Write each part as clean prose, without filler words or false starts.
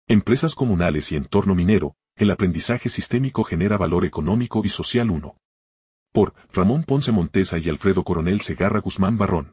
Empresas comunales y entorno minero, el aprendizaje sistémico genera valor económico y social 1. Por Ramón Ponce Montesa y Alfredo Coronel Segarra Guzmán Barrón.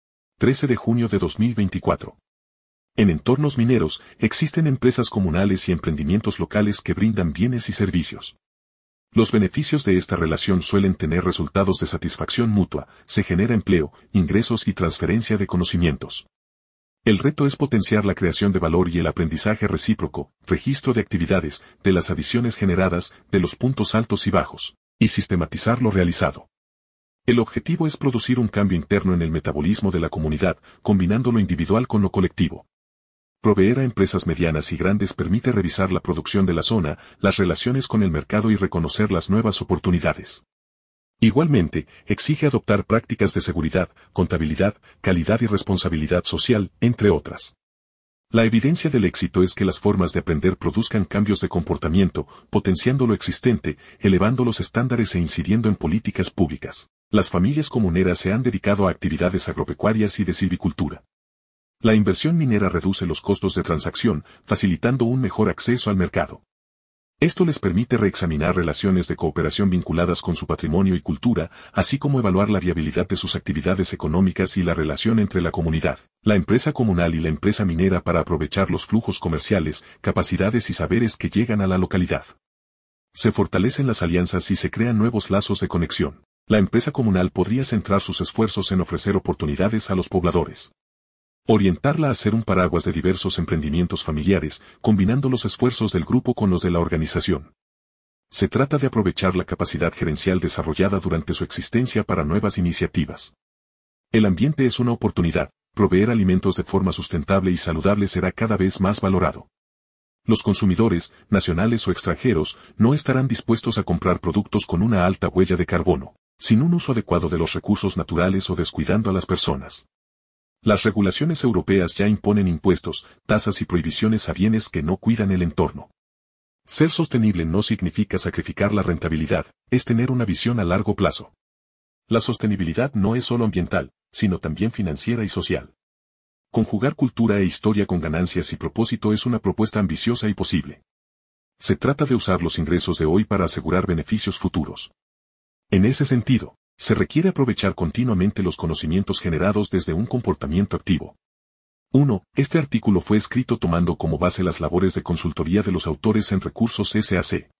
13 de junio de 2024. En entornos mineros, existen empresas comunales y emprendimientos locales que brindan bienes y servicios. Los beneficios de esta relación suelen tener resultados de satisfacción mutua, se genera empleo, ingresos y transferencia de conocimientos. El reto es potenciar la creación de valor y el aprendizaje recíproco, registro de actividades, de las adiciones generadas, de los puntos altos y bajos, y sistematizar lo realizado. El objetivo es producir un cambio interno en el metabolismo de la comunidad, combinando lo individual con lo colectivo. Proveer a empresas medianas y grandes permite revisar la producción de la zona, las relaciones con el mercado y reconocer las nuevas oportunidades. Igualmente, exige adoptar prácticas de seguridad, contabilidad, calidad y responsabilidad social, entre otras. La evidencia del éxito es que las formas de aprender produzcan cambios de comportamiento, potenciando lo existente, elevando los estándares e incidiendo en políticas públicas. Las familias comuneras se han dedicado a actividades agropecuarias y de silvicultura. La inversión minera reduce los costos de transacción, facilitando un mejor acceso al mercado. Esto les permite reexaminar relaciones de cooperación vinculadas con su patrimonio y cultura, así como evaluar la viabilidad de sus actividades económicas y la relación entre la comunidad, la empresa comunal y la empresa minera para aprovechar los flujos comerciales, capacidades y saberes que llegan a la localidad. Se fortalecen las alianzas y se crean nuevos lazos de conexión. La empresa comunal podría centrar sus esfuerzos en ofrecer oportunidades a los pobladores. Orientarla a ser un paraguas de diversos emprendimientos familiares, combinando los esfuerzos del grupo con los de la organización. Se trata de aprovechar la capacidad gerencial desarrollada durante su existencia para nuevas iniciativas. El ambiente es una oportunidad, proveer alimentos de forma sustentable y saludable será cada vez más valorado. Los consumidores, nacionales o extranjeros, no estarán dispuestos a comprar productos con una alta huella de carbono, sin un uso adecuado de los recursos naturales o descuidando a las personas. Las regulaciones europeas ya imponen impuestos, tasas y prohibiciones a bienes que no cuidan el entorno. Ser sostenible no significa sacrificar la rentabilidad, es tener una visión a largo plazo. La sostenibilidad no es solo ambiental, sino también financiera y social. Conjugar cultura e historia con ganancias y propósito es una propuesta ambiciosa y posible. Se trata de usar los ingresos de hoy para asegurar beneficios futuros. En ese sentido, se requiere aprovechar continuamente los conocimientos generados desde un comportamiento activo. 1. Este artículo fue escrito tomando como base las labores de consultoría de los autores en Recursos SAC.